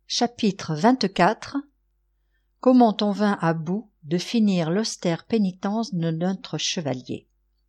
Chapitre 24. Comment on vint à bout de finir l'austère pénitence de notre chevalier.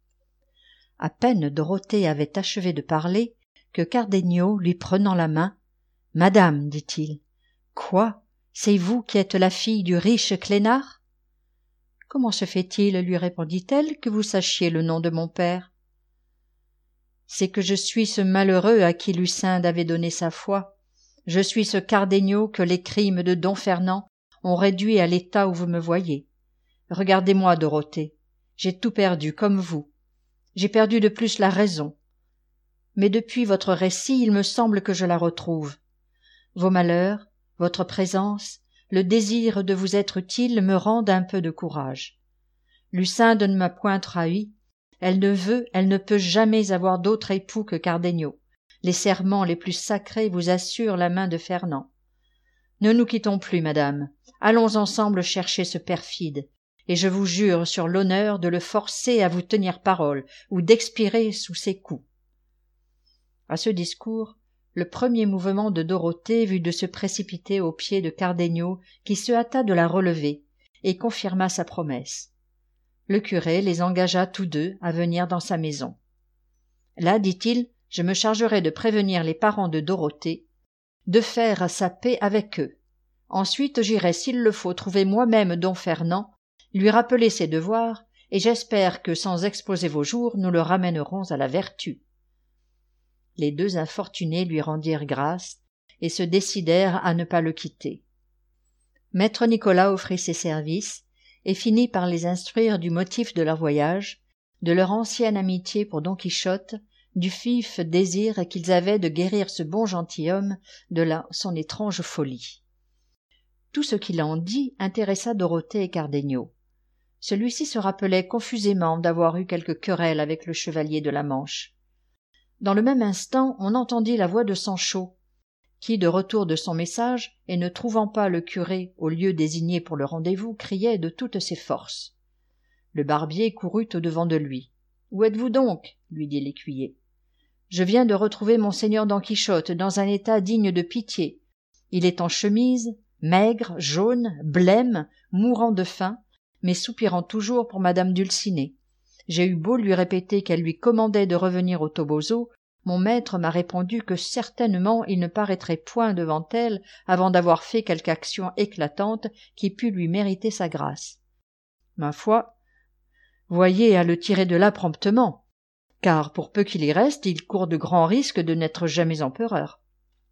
À peine Dorothée avait achevé de parler que Cardenio, lui prenant la main, « Madame, dit-il, quoi, c'est vous qui êtes la fille du riche Clénard ?»« Comment se fait-il, lui répondit-elle, que vous sachiez le nom de mon père ?»« C'est que je suis ce malheureux à qui Lucinde avait donné sa foi. Je suis ce Cardenio que les crimes de Don Fernand ont réduit à l'état où vous me voyez. Regardez-moi, Dorothée, j'ai tout perdu, comme vous. J'ai perdu de plus la raison. Mais depuis votre récit, il me semble que je la retrouve. Vos malheurs, votre présence, le désir de vous être utile me rendent un peu de courage. Lucinde ne m'a point trahi. Elle ne peut jamais avoir d'autre époux que Cardenio. Les serments les plus sacrés vous assurent la main de Fernand. Ne nous quittons plus, madame. Allons ensemble chercher ce perfide, et je vous jure sur l'honneur de le forcer à vous tenir parole ou d'expirer sous ses coups. À ce discours, le premier mouvement de Dorothée fut de se précipiter aux pieds de Cardenio, qui se hâta de la relever, et confirma sa promesse. Le curé les engagea tous deux à venir dans sa maison. Là, dit-il, je me chargerai de prévenir les parents de Dorothée, de faire sa paix avec eux. Ensuite, j'irai, s'il le faut, trouver moi-même Don Fernand, lui rappeler ses devoirs, et j'espère que, sans exposer vos jours, nous le ramènerons à la vertu. Les deux infortunés lui rendirent grâce, et se décidèrent à ne pas le quitter. Maître Nicolas offrit ses services, et finit par les instruire du motif de leur voyage, de leur ancienne amitié pour Don Quichotte, du vif désir qu'ils avaient de guérir ce bon gentilhomme de son étrange folie. Tout ce qu'il en dit intéressa Dorothée et Cardenio. Celui-ci se rappelait confusément d'avoir eu quelque querelle avec le chevalier de la Manche. Dans le même instant, on entendit la voix de Sancho, qui, de retour de son message, et ne trouvant pas le curé au lieu désigné pour le rendez-vous, criait de toutes ses forces. Le barbier courut au-devant de lui. « Où êtes-vous donc ?» lui dit l'écuyer. « Je viens de retrouver monseigneur Don Quichotte dans un état digne de pitié. Il est en chemise, maigre, jaune, blême, mourant de faim, mais soupirant toujours pour madame Dulcinée. J'ai eu beau lui répéter qu'elle lui commandait de revenir au Toboso, mon maître m'a répondu que certainement il ne paraîtrait point devant elle avant d'avoir fait quelque action éclatante qui pût lui mériter sa grâce. Ma foi, voyez à le tirer de là promptement, car pour peu qu'il y reste, il court de grands risques de n'être jamais empereur. »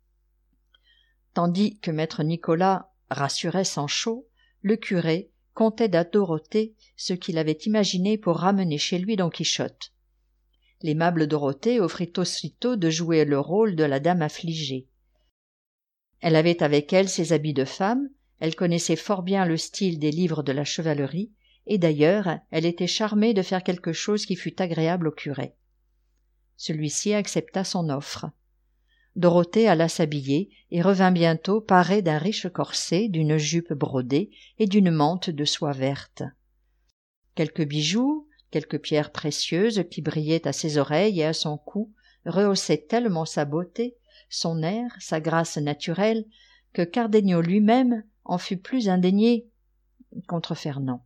Tandis que maître Nicolas rassurait Sancho, le curé contait à Dorothée ce qu'il avait imaginé pour ramener chez lui Don Quichotte. L'aimable Dorothée offrit aussitôt de jouer le rôle de la dame affligée. Elle avait avec elle ses habits de femme, elle connaissait fort bien le style des livres de la chevalerie, et d'ailleurs elle était charmée de faire quelque chose qui fût agréable au curé. Celui-ci accepta son offre. Dorothée alla s'habiller et revint bientôt parée d'un riche corset, d'une jupe brodée et d'une mante de soie verte. Quelques bijoux, quelques pierres précieuses qui brillaient à ses oreilles et à son cou rehaussaient tellement sa beauté, son air, sa grâce naturelle, que Cardenio lui-même en fut plus indigné contre Fernand.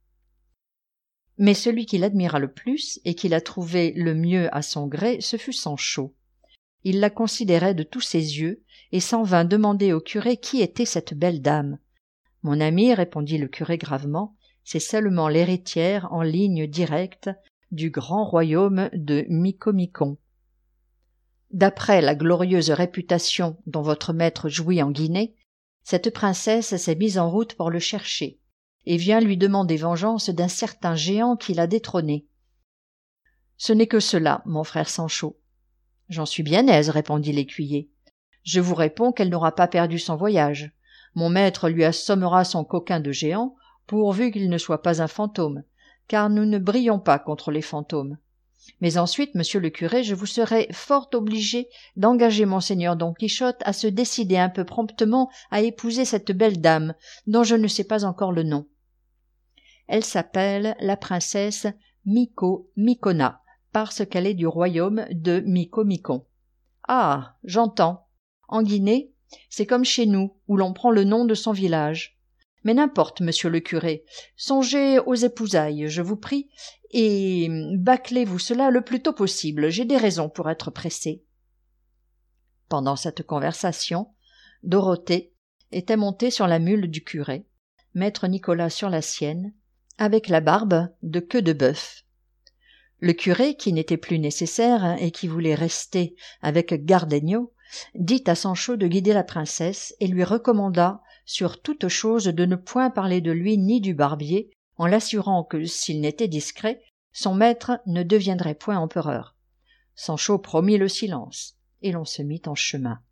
Mais celui qui l'admira le plus et qui la trouvait le mieux à son gré, ce fut Sancho. Il la considérait de tous ses yeux et s'en vint demander au curé qui était cette belle dame. « Mon ami, répondit le curé gravement, c'est seulement l'héritière en ligne directe du grand royaume de Micomicon. D'après la glorieuse réputation dont votre maître jouit en Guinée, cette princesse s'est mise en route pour le chercher et vient lui demander vengeance d'un certain géant qui l'a détrôné. Ce n'est que cela, mon frère Sancho. » « J'en suis bien aise, répondit l'écuyer. Je vous réponds qu'elle n'aura pas perdu son voyage. Mon maître lui assommera son coquin de géant, pourvu qu'il ne soit pas un fantôme, car nous ne brillons pas contre les fantômes. Mais ensuite, monsieur le curé, je vous serai fort obligé d'engager monseigneur Don Quichotte à se décider un peu promptement à épouser cette belle dame, dont je ne sais pas encore le nom. Elle s'appelle la princesse Micomicona, parce qu'elle est du royaume de Micomicon. Ah, j'entends. En Guinée, C'est comme chez nous, où l'on prend le nom de son village. Mais n'importe, monsieur le curé, songez aux épousailles, je vous prie, et bâclez-vous cela le plus tôt possible, j'ai des raisons pour être pressée. » Pendant cette conversation, Dorothée était montée sur la mule du curé, maître Nicolas sur la sienne, avec la barbe de queue de bœuf. Le curé, qui n'était plus nécessaire et qui voulait rester avec Cardenio, dit à Sancho de guider la princesse et lui recommanda sur toute chose de ne point parler de lui ni du barbier, en l'assurant que, s'il n'était discret, son maître ne deviendrait point empereur. Sancho promit le silence, et l'on se mit en chemin.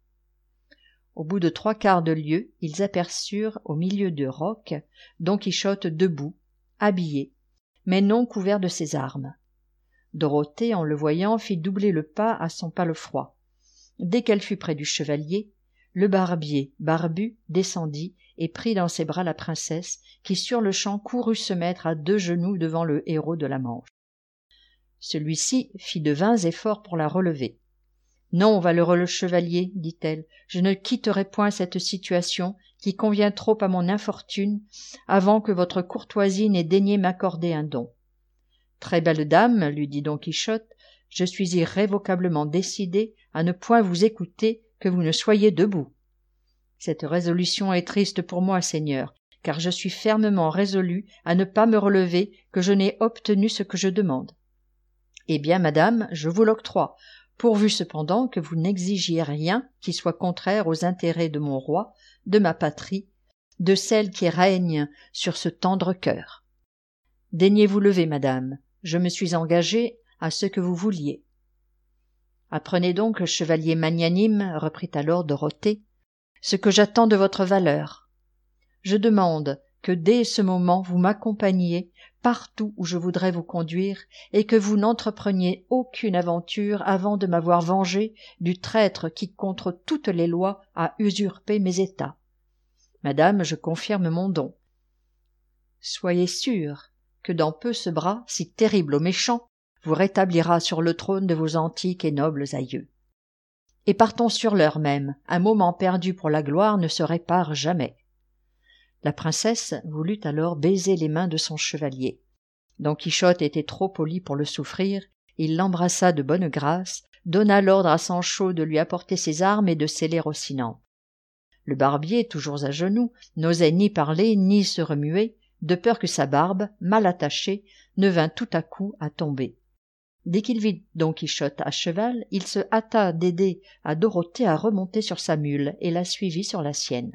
Au bout de 3/4 de lieue, ils aperçurent au milieu de rocs Don Quichotte debout, habillé, mais non couvert de ses armes. Dorothée, en le voyant, fit doubler le pas à son palefroid. Dès qu'elle fut près du chevalier, le barbier barbu descendit et prit dans ses bras la princesse, qui sur-le-champ courut se mettre à 2 genoux devant le héros de la Manche. Celui-ci fit de vains efforts pour la relever. « Non, valeureux chevalier, dit-elle, je ne quitterai point cette situation qui convient trop à mon infortune avant que votre courtoisie n'ait daigné m'accorder un don. » « Très belle dame, lui dit Don Quichotte, je suis irrévocablement décidé à ne point vous écouter que vous ne soyez debout. Cette résolution est triste pour moi, Seigneur, car je suis fermement résolu à ne pas me relever que je n'ai obtenu ce que je demande. Eh bien, madame, je vous l'octroie, pourvu cependant que vous n'exigiez rien qui soit contraire aux intérêts de mon roi, de ma patrie, de celle qui règne sur ce tendre cœur. Daignez vous lever, madame, je me suis engagé à ce que vous vouliez. » « Apprenez donc, chevalier magnanime, reprit alors Dorothée, ce que j'attends de votre valeur. Je demande que dès ce moment vous m'accompagniez partout où je voudrais vous conduire et que vous n'entrepreniez aucune aventure avant de m'avoir vengé du traître qui, contre toutes les lois, a usurpé mes états. Madame, je confirme mon don. Soyez sûre que dans peu ce bras, si terrible aux méchants, vous rétablira sur le trône de vos antiques et nobles aïeux. Et partons sur l'heure même, un moment perdu pour la gloire ne se répare jamais. » La princesse voulut alors baiser les mains de son chevalier. Don Quichotte était trop poli pour le souffrir, il l'embrassa de bonne grâce, donna l'ordre à Sancho de lui apporter ses armes et de sceller Rocinante. Le barbier, toujours à genoux, n'osait ni parler ni se remuer, de peur que sa barbe, mal attachée, ne vînt tout à coup à tomber. Dès qu'il vit Don Quichotte à cheval, il se hâta d'aider à Dorothée à remonter sur sa mule et la suivit sur la sienne.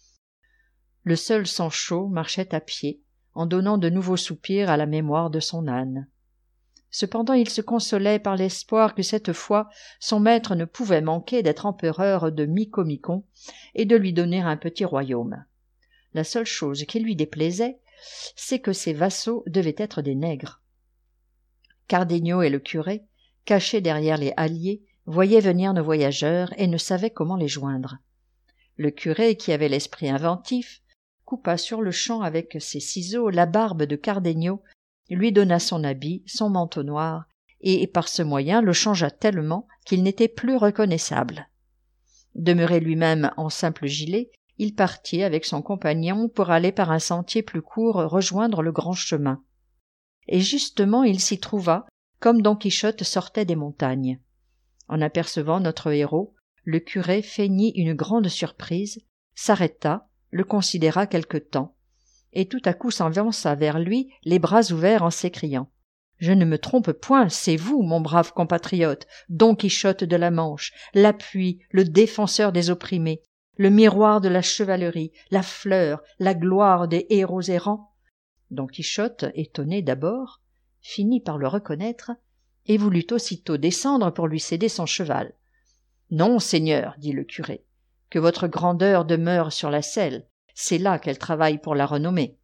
Le seul Sancho marchait à pied, en donnant de nouveaux soupirs à la mémoire de son âne. Cependant il se consolait par l'espoir que cette fois son maître ne pouvait manquer d'être empereur de Micomicon et de lui donner un petit royaume. La seule chose qui lui déplaisait, c'est que ses vassaux devaient être des nègres. Cardenio et le curé, cachés derrière les halliers, voyaient venir nos voyageurs et ne savaient comment les joindre. Le curé, qui avait l'esprit inventif, coupa sur-le-champ avec ses ciseaux la barbe de Cardenio, lui donna son habit, son manteau noir, et par ce moyen le changea tellement qu'il n'était plus reconnaissable. Demeuré lui-même en simple gilet, il partit avec son compagnon pour aller par un sentier plus court rejoindre le grand chemin. Et justement il s'y trouva, comme Don Quichotte sortait des montagnes. En apercevant notre héros, le curé feignit une grande surprise, s'arrêta, le considéra quelque temps, et tout à coup s'avança vers lui, les bras ouverts, en s'écriant « Je ne me trompe point, c'est vous, mon brave compatriote, Don Quichotte de la Manche, l'appui, le défenseur des opprimés, le miroir de la chevalerie, la fleur, la gloire des héros errants. » Don Quichotte, étonné d'abord, finit par le reconnaître et voulut aussitôt descendre pour lui céder son cheval. « Non, seigneur, dit le curé, que votre grandeur demeure sur la selle, c'est là qu'elle travaille pour la renommée.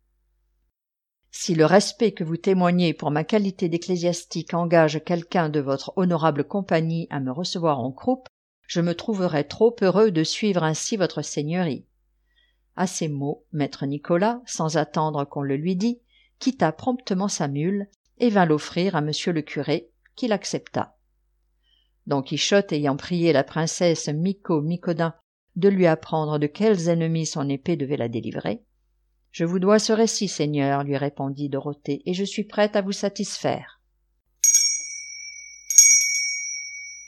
Si le respect que vous témoignez pour ma qualité d'ecclésiastique engage quelqu'un de votre honorable compagnie à me recevoir en croupe, je me trouverais trop heureux de suivre ainsi votre seigneurie. » À ces mots, maître Nicolas, sans attendre qu'on le lui dît, quitta promptement sa mule et vint l'offrir à monsieur le curé, qui l'accepta. Don Quichotte, ayant prié la princesse Micomicodin de lui apprendre de quels ennemis son épée devait la délivrer. « Je vous dois ce récit, Seigneur, lui répondit Dorothée, et je suis prête à vous satisfaire.